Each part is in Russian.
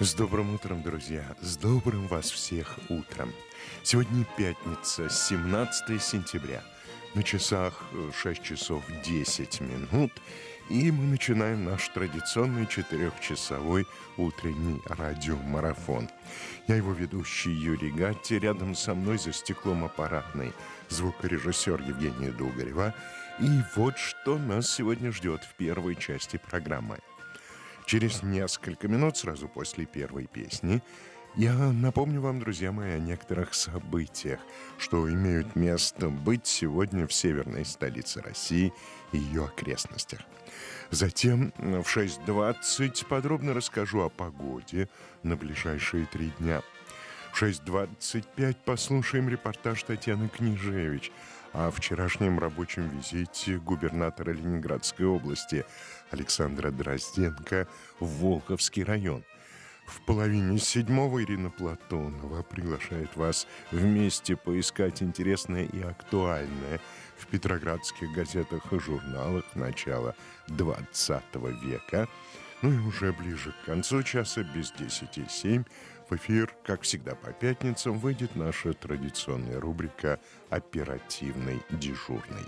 С добрым утром, друзья! С добрым вас всех утром! Сегодня пятница, 17 сентября. На часах 6 часов 10 минут. И мы начинаем наш традиционный 4-часовой утренний радиомарафон. Я его ведущий Юрий Гатти. Рядом со мной за стеклом аппаратный звукорежиссер Евгения Дугарева. И вот что нас сегодня ждет в первой части программы. Через несколько минут, сразу после первой песни, я напомню вам, друзья мои, о некоторых событиях, что имеют место быть сегодня в северной столице России и ее окрестностях. Затем в 6:20 подробно расскажу о погоде на ближайшие 3 дня. В 6:25 послушаем репортаж Татьяны Княжевич о вчерашнем рабочем визите губернатора Ленинградской области Александра Дрозденко в Волховский район. В 6:30 Ирина Платонова приглашает вас вместе поискать интересное и актуальное в петроградских газетах и журналах начала 20 века. Ну и уже ближе к концу часа, без 10:07, в эфир, как всегда по пятницам, выйдет наша традиционная рубрика «Оперативный дежурный».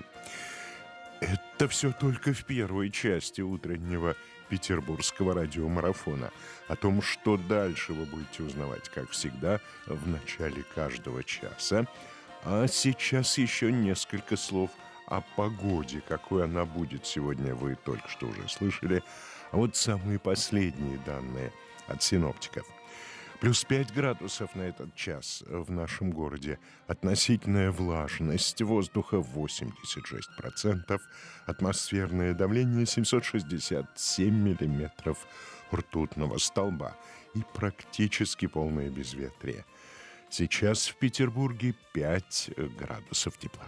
Это все только в первой части утреннего петербургского радиомарафона. О том, что дальше, вы будете узнавать, как всегда, в начале каждого часа. А сейчас еще несколько слов о погоде. Какой она будет сегодня, вы только что уже слышали. А вот самые последние данные от синоптиков. Плюс 5 градусов на этот час в нашем городе. Относительная влажность воздуха 86%. Атмосферное давление 767 миллиметров ртутного столба. И практически полное безветрие. Сейчас в Петербурге 5 градусов тепла.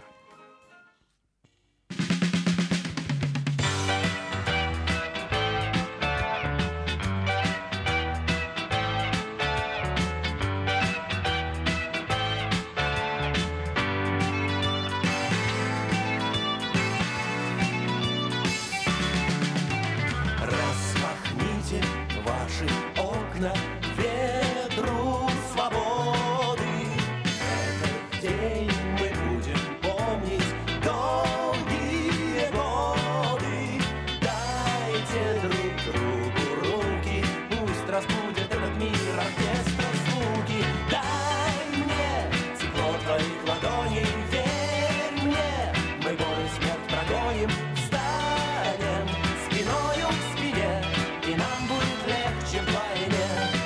Ветру свободы. Этот день мы будем помнить долгие годы. Дайте друг другу руки, пусть разбудит этот мир оркестра звуки. Дай мне тепло твоих ладоней, верь мне, мы боль и смерть прогоним. Встанем спиною к спине, и нам будет легче вдвойне.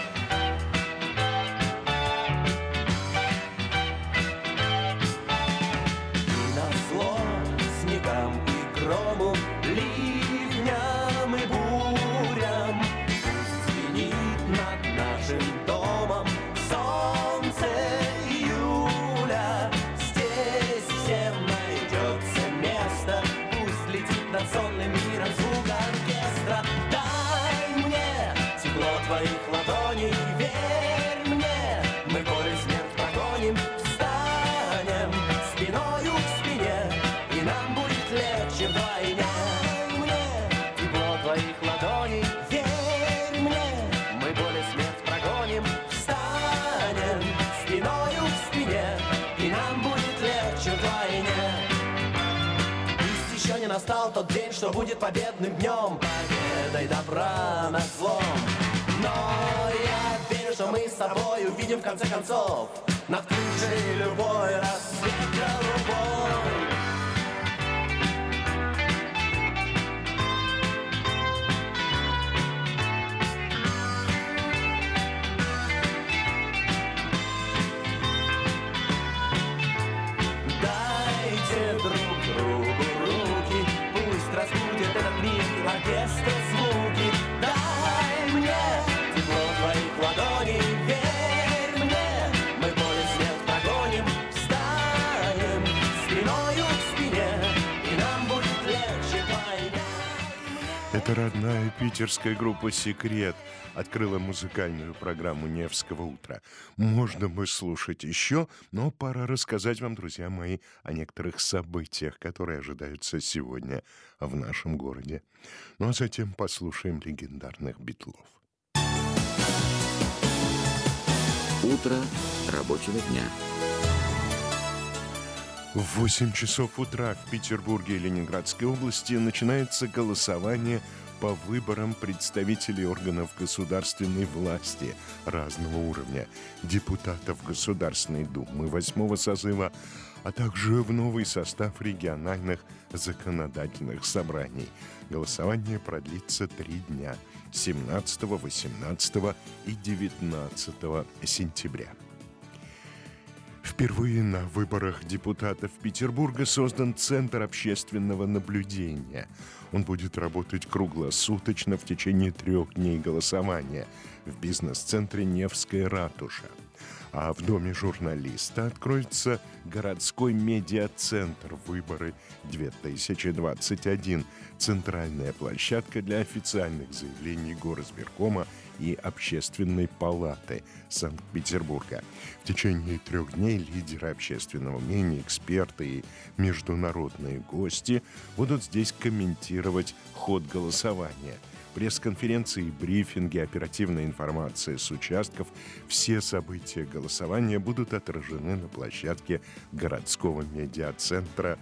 Грому, ливням и бурям, пусть звенит над нашим домом солнце июля. Здесь всем найдется место, пусть летит над сонным миром звук оркестра. Дай мне тепло твоих ладоней, верь мне, мы боль и смерть прогоним. Встанем спиною к спине, и нам будет легче вдвойне. Мне тепло твоих ладоней, верь мне, мы боль и смерть прогоним. Встанем спиною к спине, и нам будет легче вдвойне. Пусть еще не настал тот день, что будет победным днем, победой добра над злом. Но я верю, что мы с тобой увидим в конце концов над крышей любой рассвет голубой. Друг другу руки, пусть разбудит этот мир оркестр звуки. Дай мне тепло твоих ладоней, верь мне, мы боль и смерть прогоним. Встанем спиною к спине, и нам будет легче вдвойне. Это родная питерская группа «Секрет» открыла музыкальную программу «Невского утра». Можно бы слушать еще, но пора рассказать вам, друзья мои, о некоторых событиях, которые ожидаются сегодня в нашем городе. Ну а затем послушаем легендарных Битлов. Утро рабочего дня. В 8 часов утра в Петербурге и Ленинградской области начинается голосование по выборам представителей органов государственной власти разного уровня, депутатов Государственной Думы 8-го созыва, а также в новый состав региональных законодательных собраний. Голосование продлится 3 дня – 17, 18 и 19 сентября. Впервые на выборах депутатов Петербурга создан Центр общественного наблюдения. Он будет работать круглосуточно в течение 3 дней голосования в бизнес-центре «Невская ратуша». А в Доме журналиста откроется городской медиацентр «Выборы-2021», центральная площадка для официальных заявлений Горосберкома и Общественной палаты Санкт-Петербурга. В течение 3 дней лидеры общественного мнения, эксперты и международные гости будут здесь комментировать ход голосования. Пресс-конференции, брифинги, оперативная информация с участков – все события голосования будут отражены на площадке городского медиацентра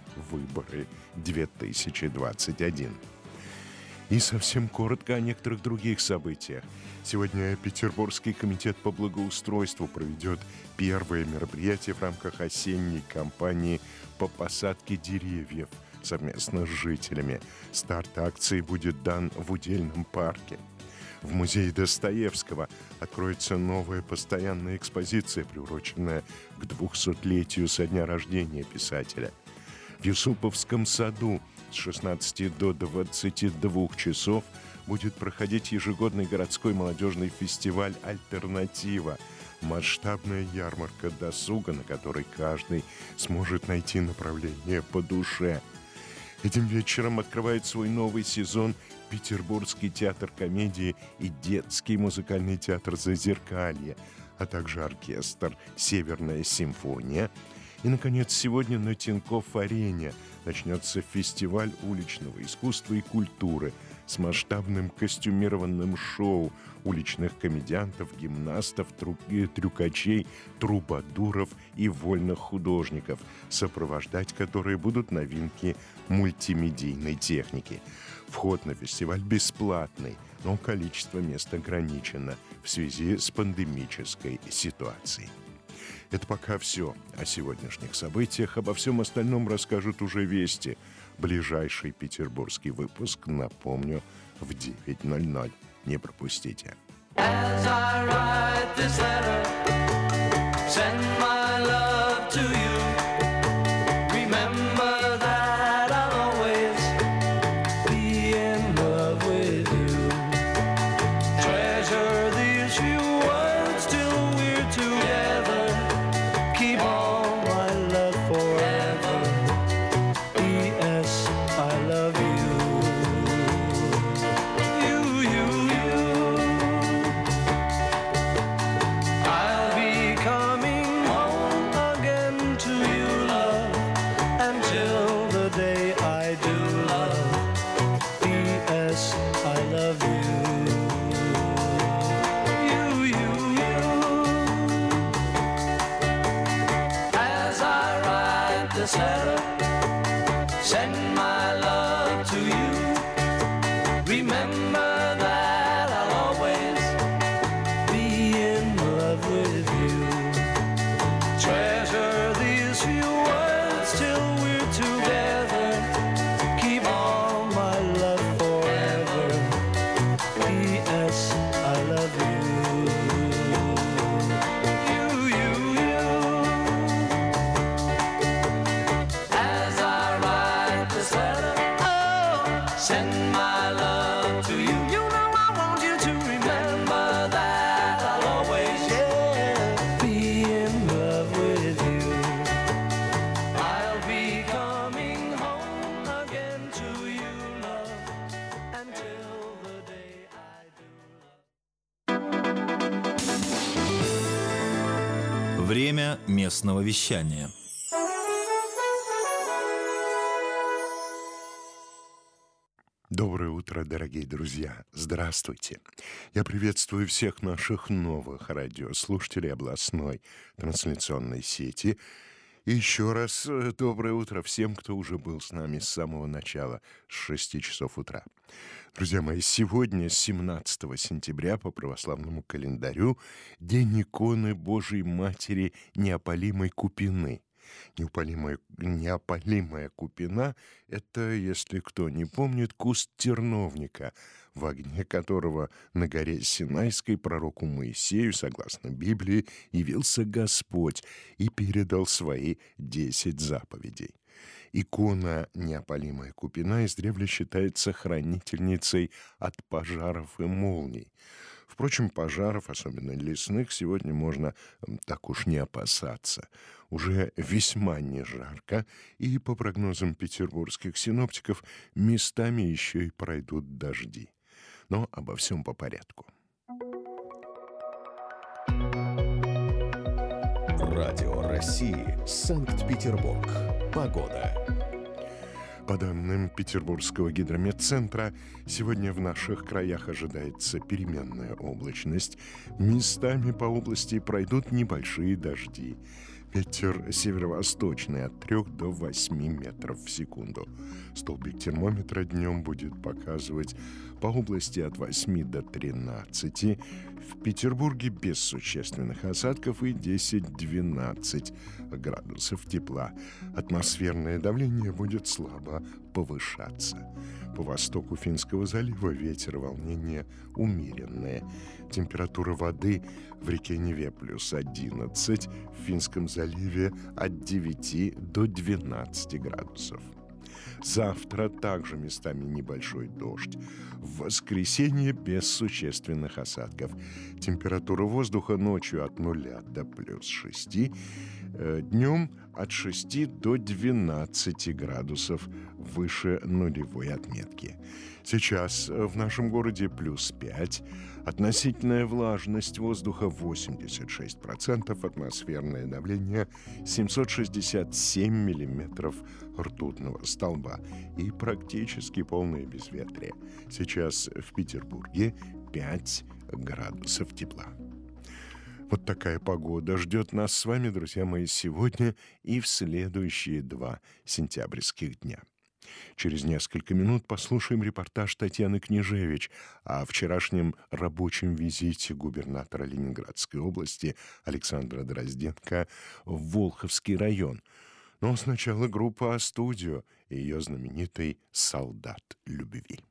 «Выборы-2021». И совсем коротко о некоторых других событиях. Сегодня Петербургский комитет по благоустройству проведет первое мероприятие в рамках осенней кампании по посадке деревьев совместно с жителями. Старт акции будет дан в Удельном парке. В музее Достоевского откроется новая постоянная экспозиция, приуроченная к 200-летию со дня рождения писателя. В Юсуповском саду с 16 до 22 часов будет проходить ежегодный городской молодежный фестиваль «Альтернатива». Масштабная ярмарка досуга, на которой каждый сможет найти направление по душе. Этим вечером открывает свой новый сезон Петербургский театр комедии и детский музыкальный театр «Зазеркалье», а также оркестр «Северная симфония». И, наконец, сегодня на Тинькофф-арене начнется фестиваль уличного искусства и культуры с масштабным костюмированным шоу уличных комедиантов, гимнастов, трюкачей, трубадуров и вольных художников, сопровождать которые будут новинки мультимедийной техники. Вход на фестиваль бесплатный, но количество мест ограничено в связи с пандемической ситуацией. Это пока все о сегодняшних событиях. Обо всем остальном расскажут уже «Вести». Ближайший петербургский выпуск, напомню, в 9:00. Не пропустите. As I write this letter, send my love to you. Remember that I'll always be in love with you. Treasure these few words till we're together. Keep all my love forever. P.S. I love you. I'll be coming home again to you, love, until the day I do, love. P.S. I love you. As I write this letter, send my love to you. Remember that I'll always be in love with you. Treasure these few words till we're together. Keep all my love forever. P.S. I love you. As I write this letter, oh, send my love to you. You know I want you to remember that I'll always, be in love with you. I'll be coming home again to you, love, until the day I do. Время местного вещания. Доброе утро, дорогие друзья! Здравствуйте! Я приветствую всех наших новых радиослушателей областной трансляционной сети. И еще раз доброе утро всем, кто уже был с нами с самого начала, с 6 часов утра. Друзья мои, сегодня, 17 сентября, по православному календарю, день иконы Божией Матери Неопалимой Купины. Неопалимая купина — это, если кто не помнит, куст терновника, в огне которого на горе Синайской пророку Моисею, согласно Библии, явился Господь и передал свои 10 заповедей. Икона Неопалимая купина издревле считается хранительницей от пожаров и молний. Впрочем, пожаров, особенно лесных, сегодня можно так уж не опасаться. Уже весьма не жарко, и, по прогнозам петербургских синоптиков, местами еще и пройдут дожди. Но обо всем по порядку. Радио России. Санкт-Петербург. Погода. По данным Петербургского гидрометцентра, сегодня в наших краях ожидается переменная облачность. Местами по области пройдут небольшие дожди. Ветер северо-восточный от 3 до 8 метров в секунду. Столбик термометра днем будет показывать по области от 8 до 13. В Петербурге без существенных осадков и 10-12 градусов тепла. Атмосферное давление будет слабо повышаться. По востоку Финского залива ветер и волнение умеренные. Температура воды в реке Неве плюс 11, в Финском заливе от 9 до 12 градусов. Завтра также местами небольшой дождь. В воскресенье без существенных осадков. Температура воздуха ночью от 0 до плюс 6, днем от 6 до 12 градусов выше нулевой отметки. Сейчас в нашем городе плюс 5, относительная влажность воздуха 86%, атмосферное давление 767 миллиметров ртутного столба и практически полное безветрие. Сейчас в Петербурге 5 градусов тепла. Вот такая погода ждет нас с вами, друзья мои, сегодня и в следующие 2 сентябрьских дня. Через несколько минут послушаем репортаж Татьяны Княжевич о вчерашнем рабочем визите губернатора Ленинградской области Александра Дрозденко в Волховский район. Но сначала группа «А-студио» и ее знаменитый «Солдат любви».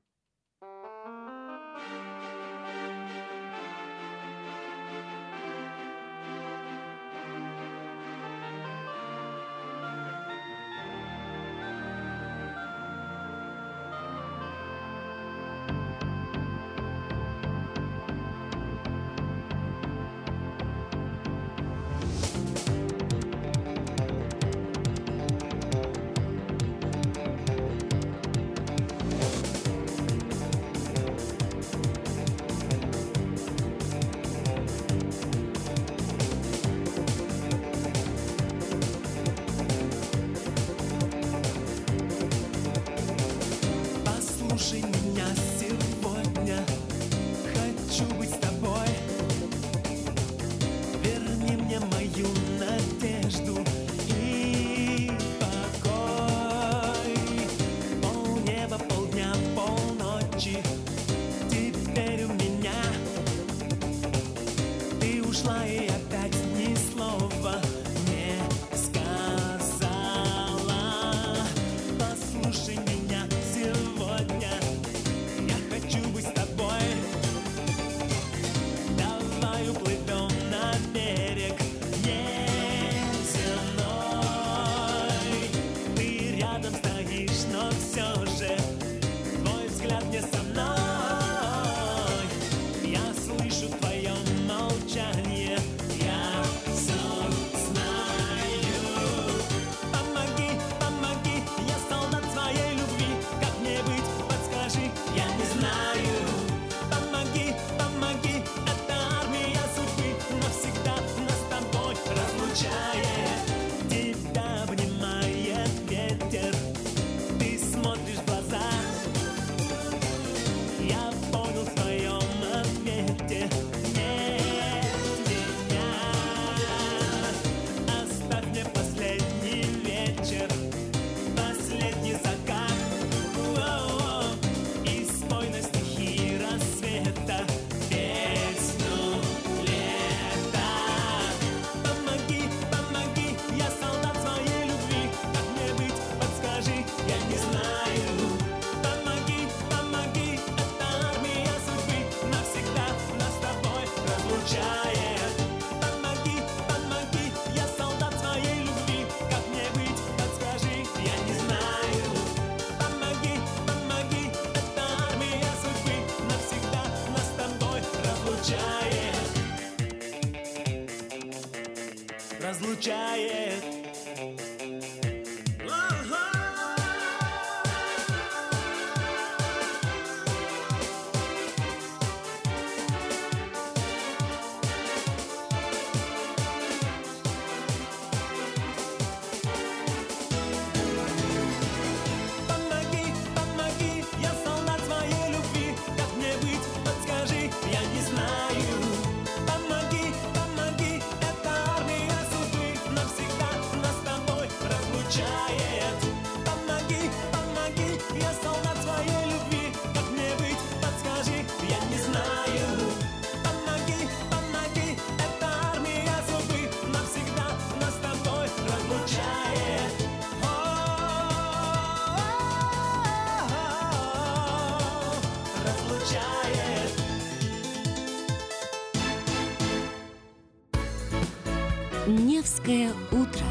разлучает. Невское утро.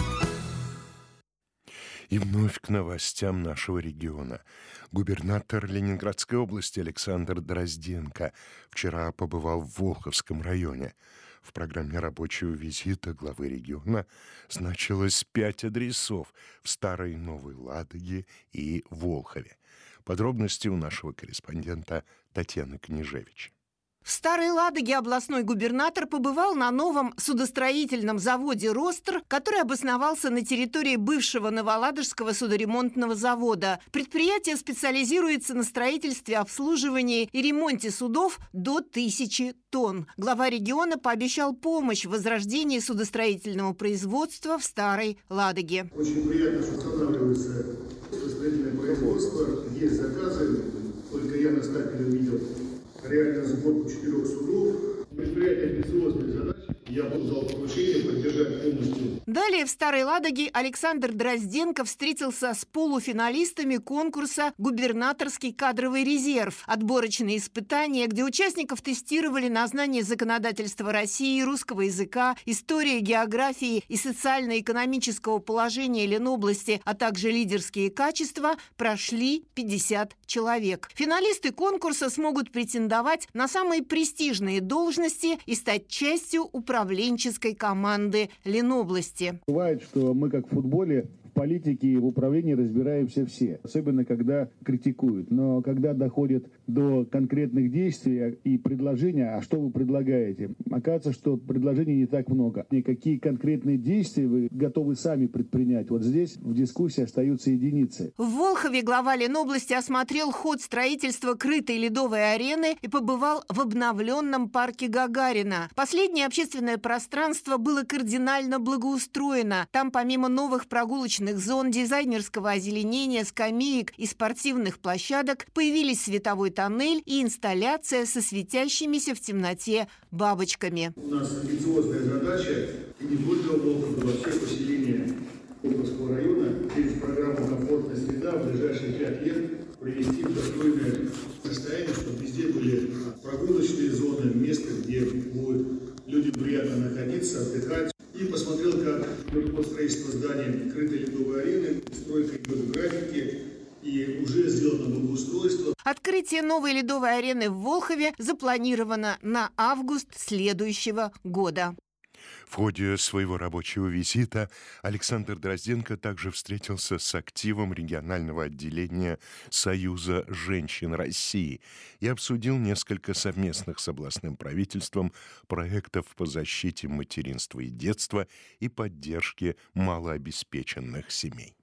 И вновь к новостям нашего региона. Губернатор Ленинградской области Александр Дрозденко вчера побывал в Волховском районе. В программе рабочего визита главы региона значилось 5 адресов в Старой и Новой Ладоге и Волхове. Подробности у нашего корреспондента Татьяны Княжевич. В Старой Ладоге областной губернатор побывал на новом судостроительном заводе «Ростр», который обосновался на территории бывшего Новоладожского судоремонтного завода. Предприятие специализируется на строительстве, обслуживании и ремонте судов до 1000 тонн. Глава региона пообещал помощь в возрождении судостроительного производства в Старой Ладоге. Очень приятно, что восстанавливается судостроительное производство, есть заказы, только я на стапеле увидел реальную сборку 4 судов. Предприятие амбициозных задач. Я буду дал поручение поддержать полностью. Далее в Старой Ладоге Александр Дрозденко встретился с полуфиналистами конкурса «Губернаторский кадровый резерв». Отборочные испытания, где участников тестировали на знание законодательства России, русского языка, истории, географии и социально-экономического положения Ленобласти, а также лидерские качества, прошли 50 человек. Финалисты конкурса смогут претендовать на самые престижные должности и стать частью управленческой команды Ленобласти. Бывает, что мы, как в футболе, в политике и в управлении разбираемся все. Особенно, когда критикуют. Но когда доходит до конкретных действий и предложения, а что вы предлагаете? Оказывается, что предложений не так много. И какие конкретные действия вы готовы сами предпринять? Вот здесь в дискуссии остаются единицы. В Волхове глава Ленобласти осмотрел ход строительства крытой ледовой арены и побывал в обновленном парке Гагарина. Последнее общественное пространство было кардинально благоустроено. Там помимо новых прогулочных зон, дизайнерского озеленения, скамеек и спортивных площадок появились световой тоннель и инсталляция со светящимися в темноте бабочками. У нас амбициозная задача, и не только в Волхове, но все поселения Волховского района через программу «Комфортная среда» в ближайшие 5 лет привести в достойное состояние, чтобы везде были прогулочные зоны, место, где будут людям приятно находиться, отдыхать. И посмотрел, как идет строительство здания крытой ледовой арены, стройка идет в графике, и уже сделано благоустройство. Открытие новой ледовой арены в Волхове запланировано на август следующего года. В ходе своего рабочего визита Александр Дрозденко также встретился с активом регионального отделения Союза женщин России и обсудил несколько совместных с областным правительством проектов по защите материнства и детства и поддержке малообеспеченных семей.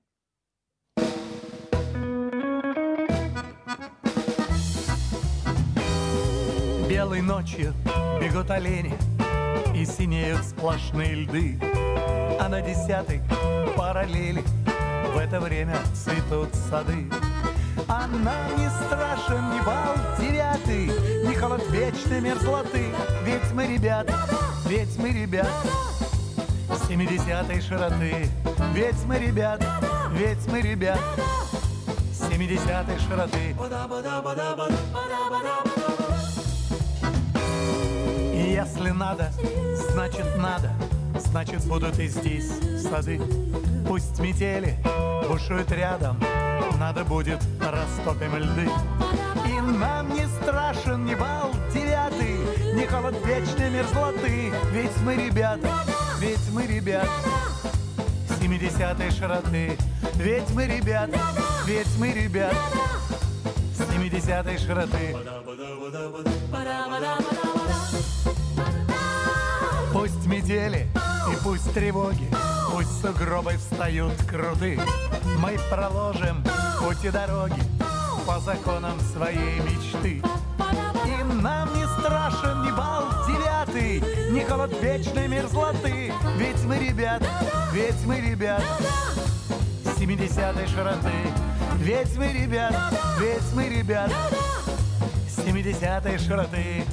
Белой ночью бегут олени, и синеют сплошные льды, а на 10-й параллели в это время цветут сады. А нам не страшен ни бал 9, ни холод вечной мерзлоты, ведь мы ребята 70-й широты, ведь мы ребята 70-й широты. Если надо, значит будут и здесь сады. Пусть метели бушуют рядом, надо будет растопим льды. И нам не страшен ни бал 9, ни холод вечной мерзлоты, ведь мы ребята ведь мы ребят 70-й широты. Ведь мы ребят, ведь мы ребят 70-й широты. Пусть метели и пусть тревоги, пусть сугробы встают круты, мы проложим пути дороги по законам своей мечты. И нам не страшен ни бал 9, ни холод вечной мерзлоты. Ведь мы ребят, ведь мы ребят 70-й широты. Ведь мы ребят, ведь мы ребят 70-й широты.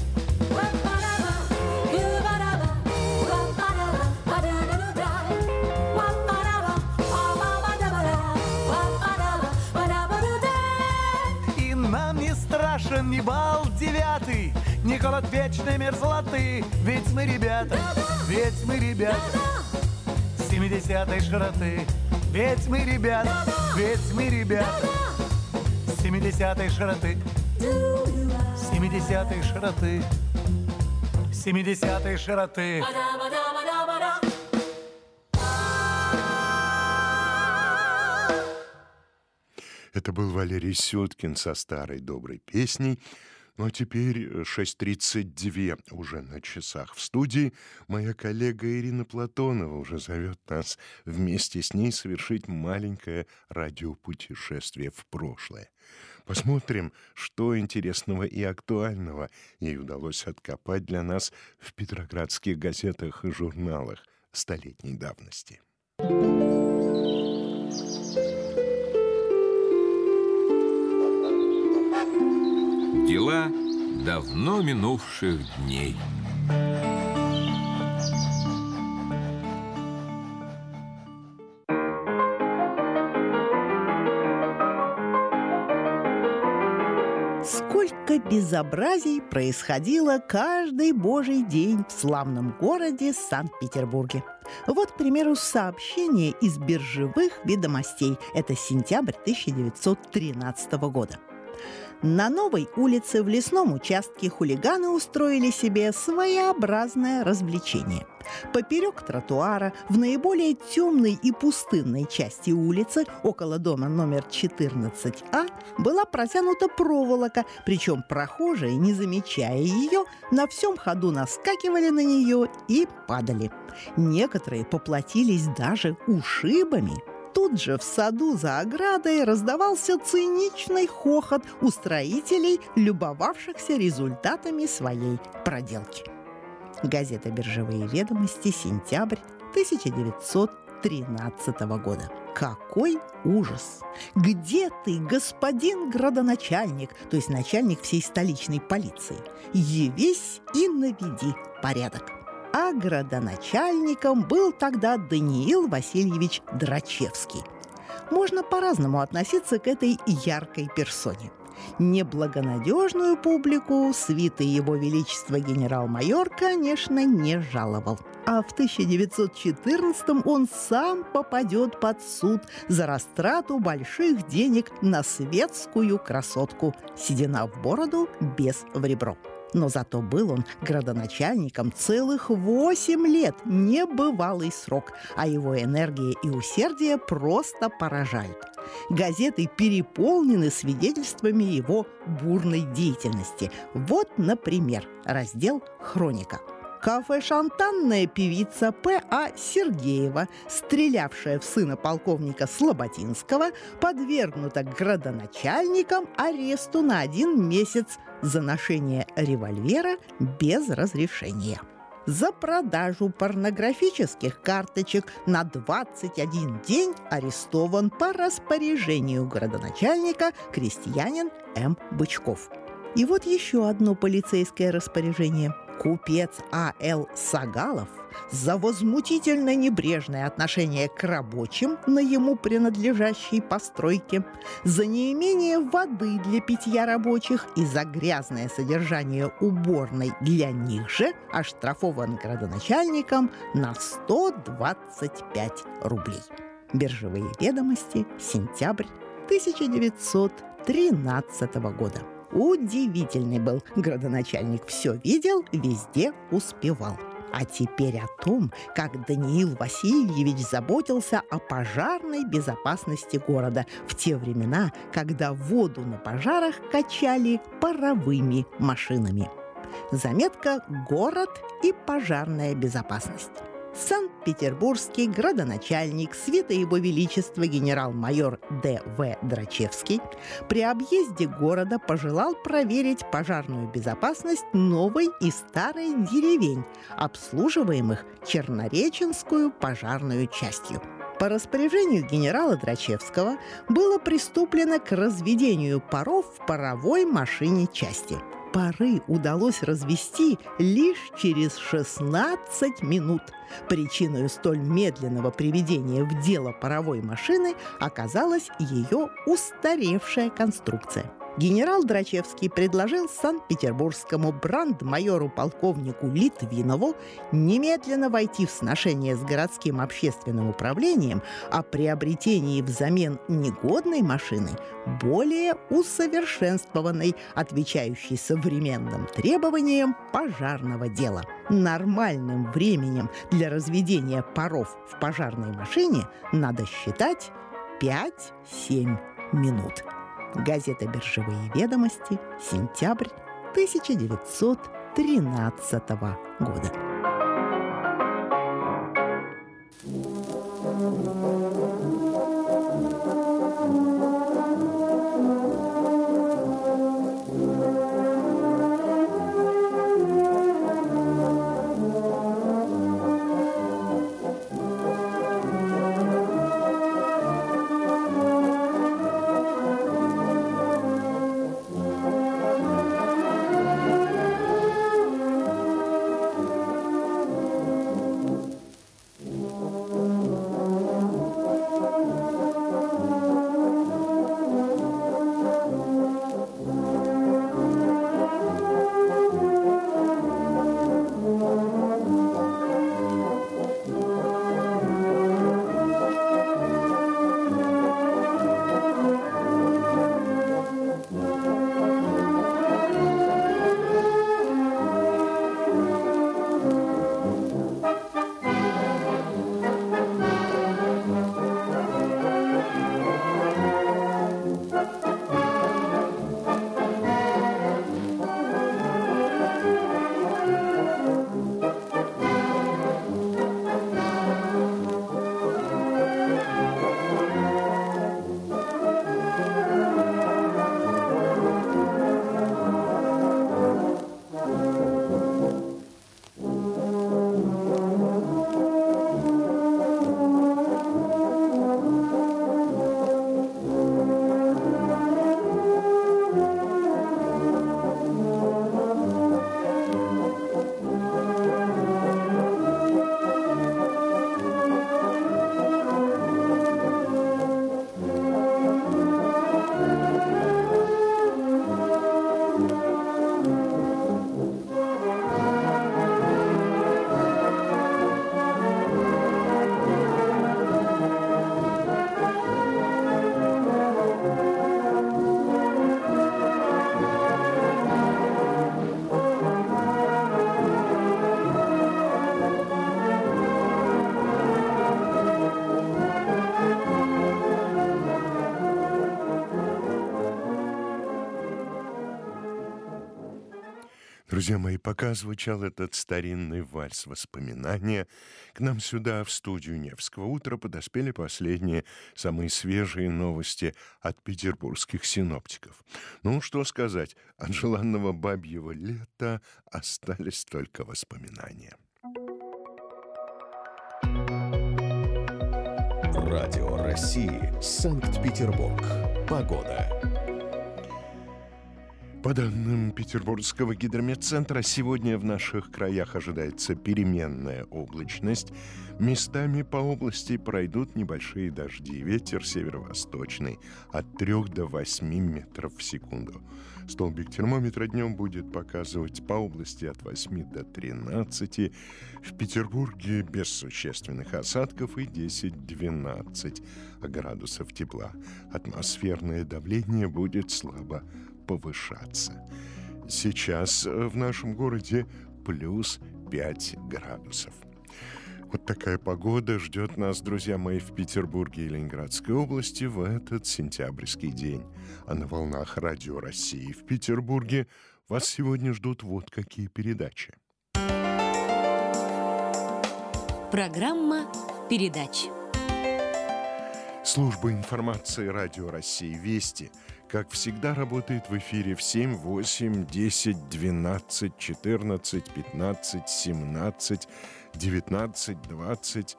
И нам не страшен ни бал 9, ни холод вечной мерзлоты. Ведь мы ребята, ведь мы ребята 70-й широты. Ведь мы ребята, ведь мы ребята 70-й широты. 70-й широты. 70-й широты. Это был Валерий Сюткин со старой доброй песней. Ну а теперь 6:32 уже на часах. В студии моя коллега Ирина Платонова уже зовет нас вместе с ней совершить маленькое радиопутешествие в прошлое. Посмотрим, что интересного и актуального ей удалось откопать для нас в петроградских газетах и журналах столетней давности. Дела давно минувших дней. Сколько безобразий происходило каждый божий день в славном городе Санкт-Петербурге. Вот, к примеру, сообщение из биржевых ведомостей. Это сентябрь 1913 года. На новой улице в лесном участке хулиганы устроили себе своеобразное развлечение. Поперек тротуара, в наиболее темной и пустынной части улицы, около дома номер 14А, была протянута проволока, причем прохожие, не замечая ее, на всем ходу наскакивали на нее и падали. Некоторые поплатились даже ушибами. Тут же в саду за оградой раздавался циничный хохот у строителей, любовавшихся результатами своей проделки. Газета «Биржевые ведомости», сентябрь 1913 года. Какой ужас! Где ты, господин градоначальник, то есть начальник всей столичной полиции? Явись и наведи порядок. А градоначальником был тогда Даниил Васильевич Драчевский. Можно по-разному относиться к этой яркой персоне. Неблагонадежную публику свиты его величества генерал-майор, конечно, не жаловал. А в 1914-м он сам попадет под суд за растрату больших денег на светскую красотку, седина в бороду, без в ребро. Но зато был он градоначальником целых 8 лет, небывалый срок, а его энергия и усердие просто поражают. Газеты переполнены свидетельствами его бурной деятельности. Вот, например, раздел «Хроника». Кафе-шантанная певица П.А. Сергеева, стрелявшая в сына полковника Слободинского, подвергнута градоначальникам аресту на 1 месяц за ношение револьвера без разрешения. За продажу порнографических карточек на 21 день арестован по распоряжению градоначальника крестьянин М. Бычков. И вот еще одно полицейское распоряжение. Купец А.Л. Сагалов за возмутительно небрежное отношение к рабочим на ему принадлежащей постройке, за неимение воды для питья рабочих и за грязное содержание уборной для них же оштрафован градоначальником на 125 рублей. Биржевые ведомости, сентябрь 1913 года. Удивительный был градоначальник, все видел, везде успевал. А теперь о том, как Даниил Васильевич заботился о пожарной безопасности города в те времена, когда воду на пожарах качали паровыми машинами. Заметка «Город и пожарная безопасность». Санкт-Петербургский градоначальник свита Его Величества генерал-майор Д.В. Драчевский при объезде города пожелал проверить пожарную безопасность новой и старой деревень, обслуживаемых Чернореченскую пожарную частью. По распоряжению генерала Драчевского было приступлено к разведению паров в паровой машине части. Пары удалось развести лишь через 16 минут. Причиной столь медленного приведения в дело паровой машины оказалась ее устаревшая конструкция. Генерал Драчевский предложил санкт-петербургскому брандмайору полковнику Литвинову немедленно войти в сношение с городским общественным управлением о приобретении взамен негодной машины более усовершенствованной, отвечающей современным требованиям пожарного дела. Нормальным временем для разведения паров в пожарной машине надо считать 5-7 минут. Газета «Биржевые ведомости», сентябрь 1913 года. Друзья мои, пока звучал этот старинный вальс воспоминания, к нам сюда, в студию «Невского утра», подоспели последние, самые свежие новости от петербургских синоптиков. Ну, что сказать, от желанного бабьего лета остались только воспоминания. Радио России, Санкт-Петербург. Погода. По данным Петербургского гидрометцентра, сегодня в наших краях ожидается переменная облачность. Местами по области пройдут небольшие дожди. Ветер северо-восточный от 3 до 8 метров в секунду. Столбик термометра днем будет показывать по области от 8 до 13. В Петербурге без существенных осадков и 10-12 градусов тепла. Атмосферное давление будет слабо повышаться. Сейчас в нашем городе плюс 5 градусов. Вот такая погода ждет нас, друзья мои, в Петербурге и Ленинградской области в этот сентябрьский день. А на волнах Радио России в Петербурге вас сегодня ждут вот какие передачи. Программа передач. Служба информации Радио России «Вести», как всегда, работает в эфире в 7, 8, 10, 12, 14, 15, 17, 19, 20,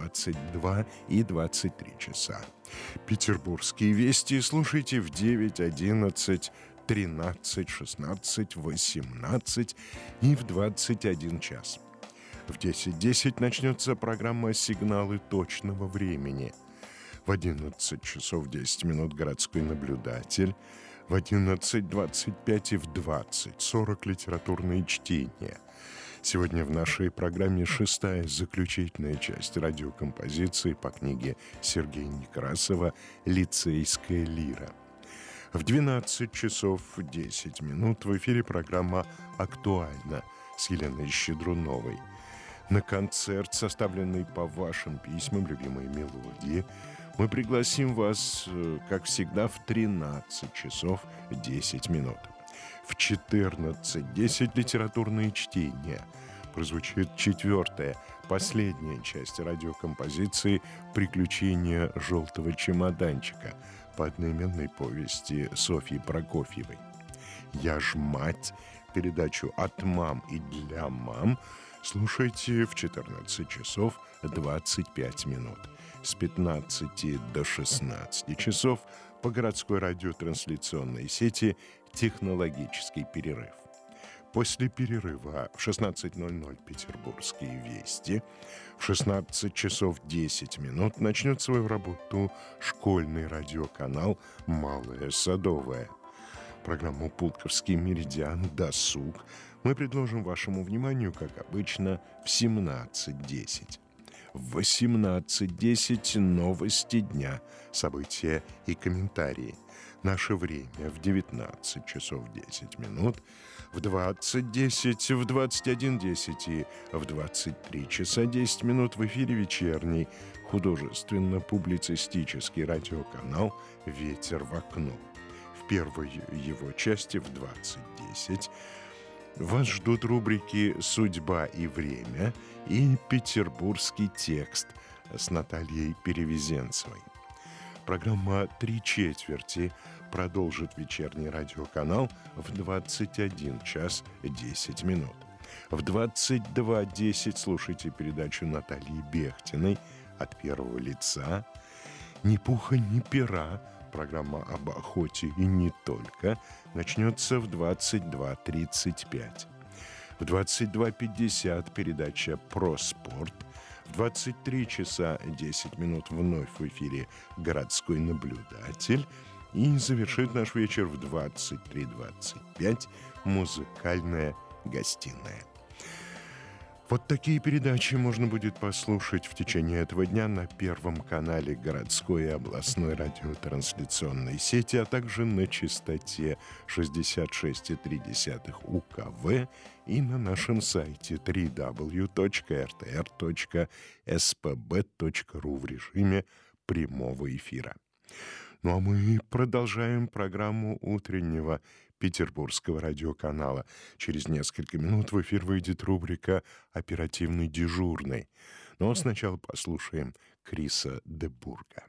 22 и 23 часа. Петербургские «Вести» слушайте в 9, 11, 13, 16, 18 и в 21 час. В 10:10 начнется программа «Сигналы точного времени». В 11 часов 10 минут городской наблюдатель, в 11:25 и в 20:40 литературные чтения. Сегодня в нашей программе 6-я заключительная часть радиокомпозиции по книге Сергея Некрасова «Лицейская лира». В 12 часов 10 минут в эфире программа «Актуально» с Еленой Щедруновой. На концерт, составленный по вашим письмам «Любимые мелодии», мы пригласим вас, как всегда, в 13 часов 10 минут. В 14:10 литературные чтения. Прозвучит 4-я, последняя часть радиокомпозиции «Приключения желтого чемоданчика» по одноименной повести Софьи Прокофьевой. «Я ж мать», передачу «От мам и для мам» слушайте в 14 часов 25 минут. С 15 до 16 часов по городской радиотрансляционной сети «Технологический перерыв». После перерыва в 16:00 «Петербургские вести», в 16 часов 10 минут начнет свою работу школьный радиоканал «Малая Садовая». Программу «Пулковский меридиан. Досуг» мы предложим вашему вниманию, как обычно, в 17:10. В 18:10 новости дня, события и комментарии. Наше время в 19 часов 10 минут, в 20:10, в 21:10 и в 23 часа 10 минут в эфире вечерний художественно-публицистический радиоканал «Ветер в окно». В первой его части в 20:10 вас ждут рубрики «Судьба и время» и «Петербургский текст» с Натальей Перевезенцевой. Программа «Три четверти» продолжит вечерний радиоканал в 21 час 10 минут. В 22:10 слушайте передачу Натальи Бехтиной «От первого лица». «Ни пуха, ни пера», программа об охоте и не только, начнется в 22:35. В 22:50 передача «Про спорт». В 23 часа 10 минут вновь в эфире «Городской наблюдатель». И завершит наш вечер в 23:25 «Музыкальная гостиная». Вот такие передачи можно будет послушать в течение этого дня на Первом канале городской и областной радиотрансляционной сети, а также на частоте 66,3 УКВ и на нашем сайте www.rtr.spb.ru в режиме прямого эфира. Ну а мы продолжаем программу утреннего Петербургского радиоканала. Через несколько минут в эфир выйдет рубрика «Оперативный дежурный». Но сначала послушаем Криса де Бурга.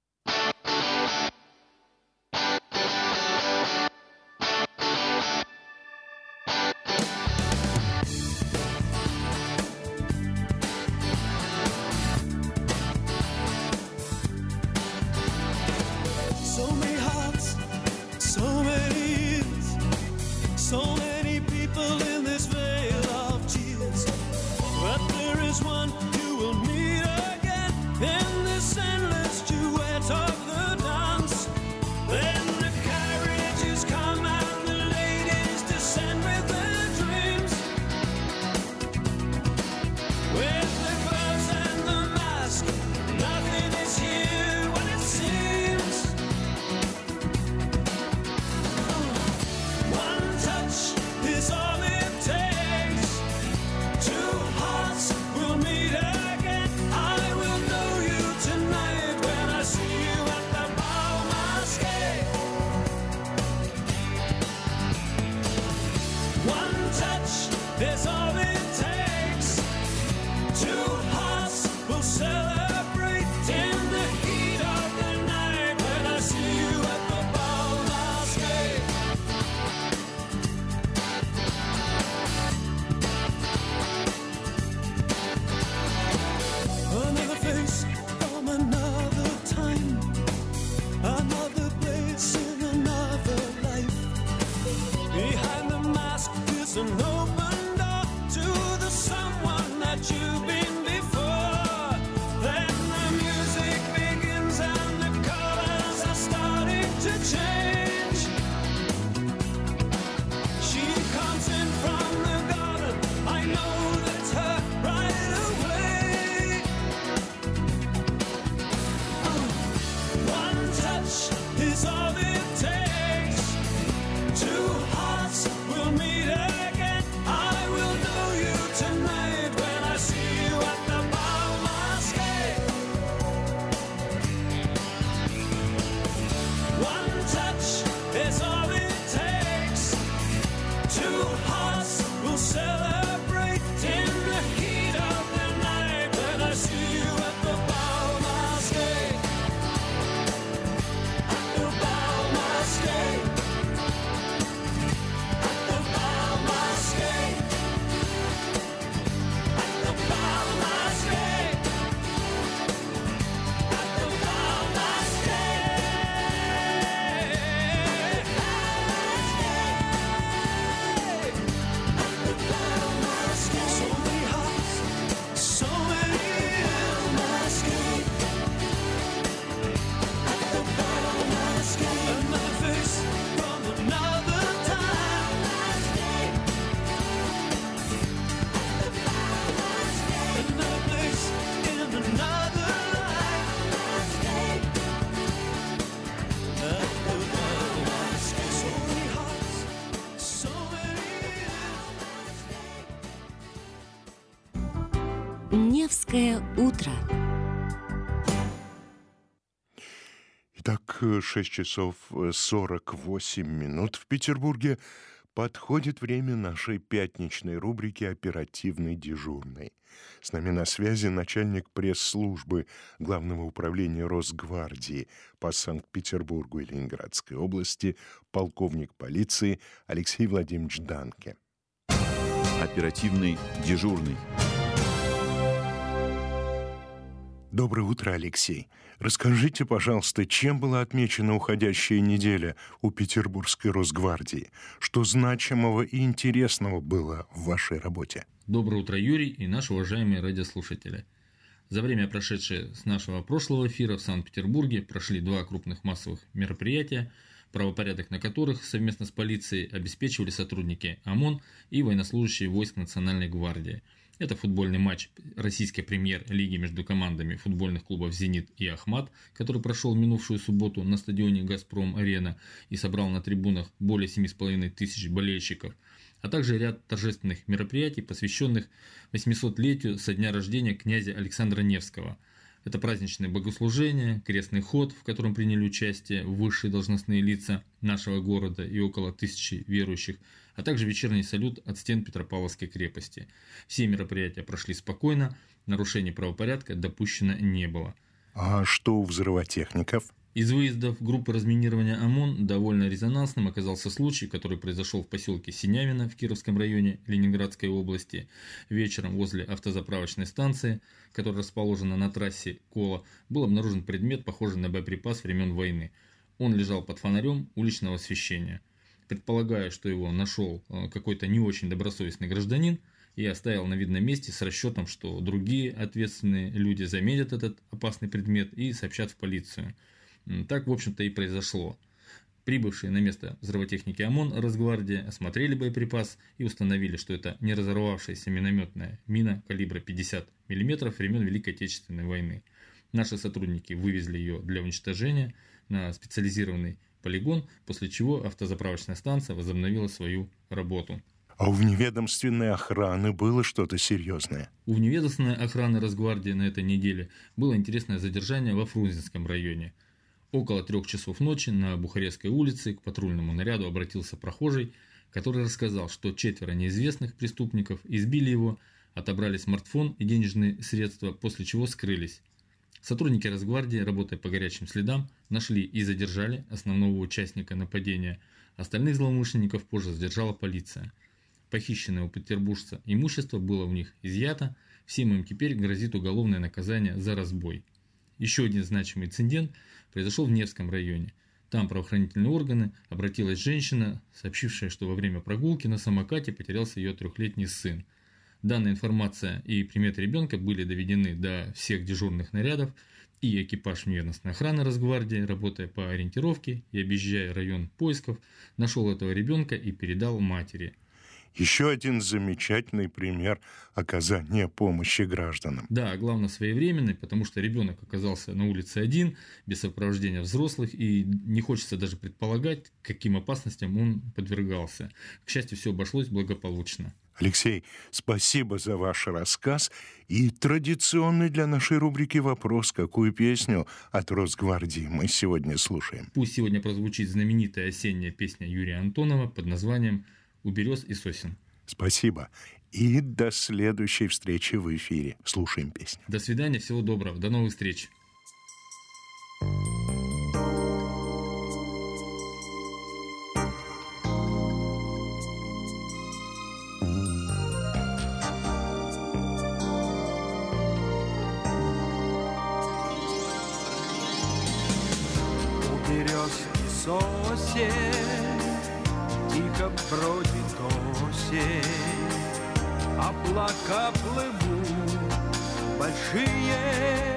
So many people in this vale of tears, but there is one you will meet again in this endless juice. an open door to the someone that you've been before. Then the music begins and the colors are starting to change. She comes in from the garden, I know that's her right away. One touch is all it takes. Two hearts will meet again. I will know you tonight when I see you at the Balmascape. One touch is all it takes. Two hearts will celebrate in the heat of the night when I see you at the Balmascape. At the Balmascape. At the Balmascape. At the Balmascape. At the Balmascape. So many hearts, so many Balmascape. At the Balmascape. Another face from another time. Another place in another life. At the Balmascape. So many hearts, so many. Невское утро. Итак, 6 часов 48 минут в Петербурге. Подходит время нашей пятничной рубрики «Оперативный дежурный». С нами на связи начальник пресс-службы Главного управления Росгвардии по Санкт-Петербургу и Ленинградской области, полковник полиции Алексей Владимирович Данке. Оперативный дежурный. Доброе утро, Алексей. Расскажите, пожалуйста, чем была отмечена уходящая неделя у Петербургской Росгвардии? Что значимого и интересного было в вашей работе? Доброе утро, Юрий и наши уважаемые радиослушатели. За время, прошедшее с нашего прошлого эфира в Санкт-Петербурге, прошли два крупных массовых мероприятия, правопорядок на которых совместно с полицией обеспечивали сотрудники ОМОН и военнослужащие войск Национальной гвардии. Это футбольный матч российской премьер-лиги между командами футбольных клубов «Зенит» и «Ахмат», который прошел в минувшую субботу на стадионе «Газпром-Арена» и собрал на трибунах более 7,5 тысяч болельщиков, а также ряд торжественных мероприятий, посвященных 800-летию со дня рождения князя Александра Невского. Это праздничное богослужение, крестный ход, в котором приняли участие высшие должностные лица нашего города и около 1000 верующих, а также вечерний салют от стен Петропавловской крепости. Все мероприятия прошли спокойно, нарушений правопорядка допущено не было. А что у взрывотехников? Из выездов группы разминирования ОМОН довольно резонансным оказался случай, который произошел в поселке Синявино в Кировском районе Ленинградской области. Вечером возле автозаправочной станции, которая расположена на трассе Кола, был обнаружен предмет, похожий на боеприпас времен войны. Он лежал под фонарем уличного освещения. Предполагая, что его нашел какой-то не очень добросовестный гражданин и оставил на видном месте с расчетом, что другие ответственные люди заметят этот опасный предмет и сообщат в полицию. Так, в общем-то, и произошло. Прибывшие на место взрывотехники ОМОН Росгвардии осмотрели боеприпас и установили, что это не разорвавшаяся минометная мина калибра 50 мм времен Великой Отечественной войны. Наши сотрудники вывезли ее для уничтожения на специализированный полигон, после чего автозаправочная станция возобновила свою работу. А у вневедомственной охраны было что-то серьезное? У вневедомственной охраны Росгвардии на этой неделе было интересное задержание во Фрунзенском районе. Около 3 часов ночи на Бухарестской улице к патрульному наряду обратился прохожий, который рассказал, что 4 неизвестных преступников избили его, отобрали смартфон и денежные средства, после чего скрылись. Сотрудники Росгвардии, работая по горячим следам, нашли и задержали основного участника нападения. Остальных злоумышленников позже задержала полиция. Похищенное у петербуржца имущество было у них изъято, всем им теперь грозит уголовное наказание за разбой. Еще один значимый инцидент произошел в Невском районе. Там правоохранительные органы обратилась женщина, сообщившая, что во время прогулки на самокате потерялся ее 3-летний сын. Данная информация и приметы ребенка были доведены до всех дежурных нарядов, и экипаж местной охраны Росгвардии, работая по ориентировке и объезжая район поисков, нашел этого ребенка и передал матери. Еще один замечательный пример оказания помощи гражданам. Да, главное своевременный, потому что ребенок оказался на улице один, без сопровождения взрослых, и не хочется даже предполагать, каким опасностям он подвергался. К счастью, все обошлось благополучно. Алексей, спасибо за ваш рассказ. И традиционный для нашей рубрики вопрос: какую песню от Росгвардии мы сегодня слушаем? Пусть сегодня прозвучит знаменитая осенняя песня Юрия Антонова под названием «У берез и сосен». Спасибо. И до следующей встречи в эфире. Слушаем песню. До свидания, всего доброго, до новых встреч. Берез и сосен тихо бродит осень, облака плывут большие,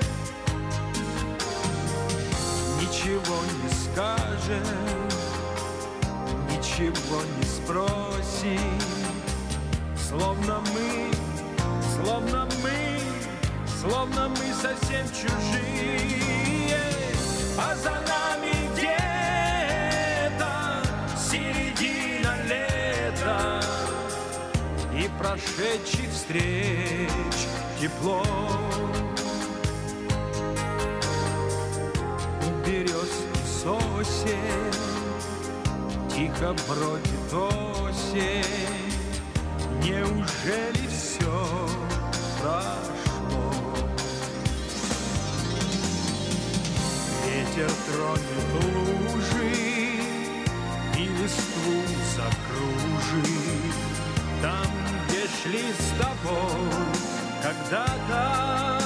ничего не скажем, ничего не спросим, словно мы совсем чужие. А за нами где-то середина лета, и прошедших встреч тепло. У берез и сосен тихо бродит осень. Неужели все прошло? Ветер тронет лужи и листву закружит. Там, где шли с тобой когда-то,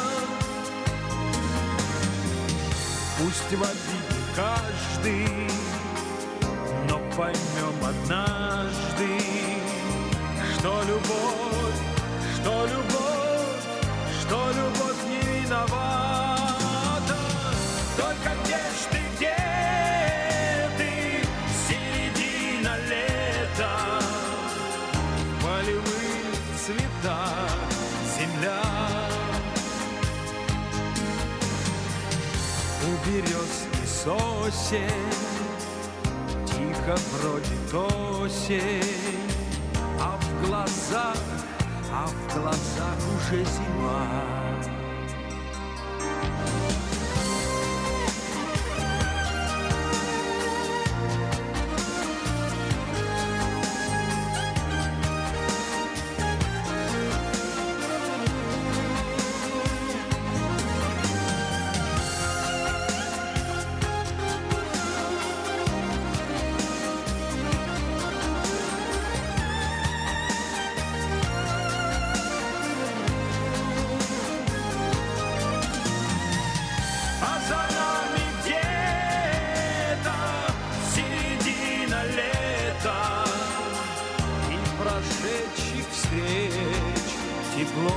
пусть в обиде каждый, но поймем однажды, что любовь не виновата. Только где ж ты, середина лета, в полевых цветах земля. У берез и сосен тихо бродит осень, а в глазах уже зима. Прошедших встреч тепло.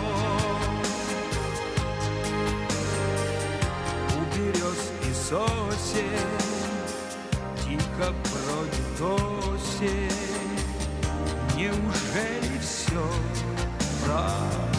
У берез и сосен тихо бродит осень. Неужели все правда?